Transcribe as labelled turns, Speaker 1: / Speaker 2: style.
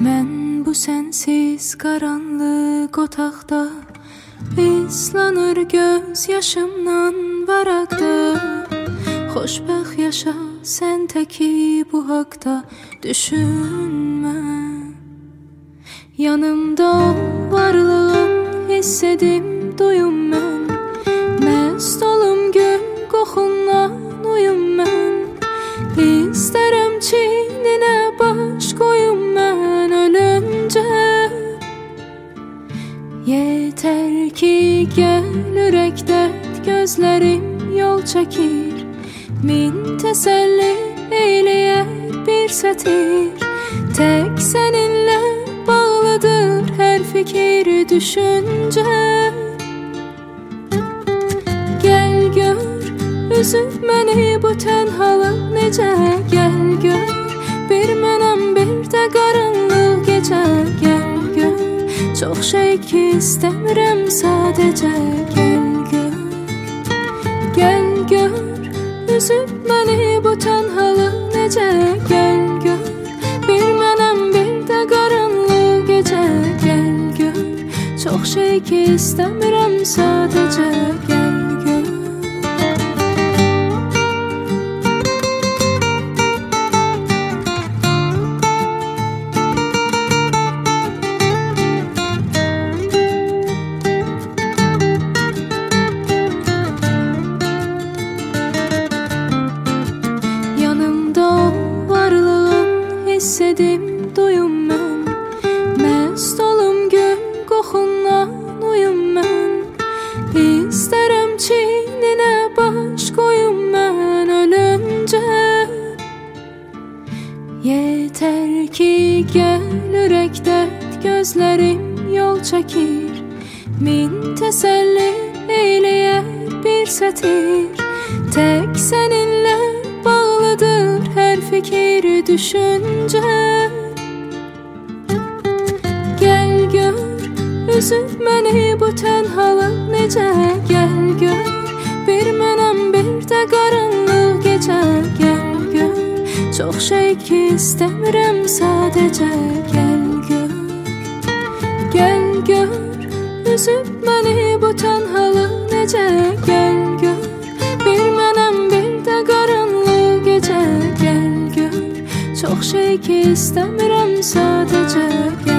Speaker 1: Mən bu sənsiz qaranlıq otaqda islanır göz yaşımdan varaqda. Xoşbəxt yaşa sən təki bu haqda düşünmə. Yanımda varlığın hiss edim duyum mən. Məst olum gül qoxundan uyum mən. İstərəm çininə baş qoyum mən ölüncə. Yetər ki gəl ürəkdə gözlərim yol çəkir. Min təsəlli eyləyər bir sətir. Tək səninlə bağlıdır hər fikir düşüncə. Gəl gör üzüb məni bu tənhalıq necə. Gəl gör bir mənəm bir də qaranlıq gecə. Gəl gör çox şey ki istəmirəm sadəcə. Gəl gör, gəl gör üzüb məni bu tənhalıq necə. Gəl gör bir mənəm bir də qaranlıq gecə. Gəl gör çox şey ki istəmirəm sadəcə. Gəl gör. Hiss edim duyum mən. Məst olum gül qoxundan uyum mən. İstərəm çininə baş qoyum mən ölüncə. Yetər ki gəl ürəkdə gözlərim yol çəkir. Min təsəlli eyləyər bir sətir. Tək səninlə bağlıdır hər fikir düşüncə. Gəl gör üzüb məni bu tənhalıq necə. Gəl gör bir mənəm bir də qaranlıq gecə. Gəl gör çox şey ki istəmirəm sadəcə. Gəl gör, gəl gör üzüb məni bu tənhalıq necə. Gəl gör bir mənəm bir də qaranlıq gecə. Gəl gör çox şey ki istəmirəm sadəcə. Gəl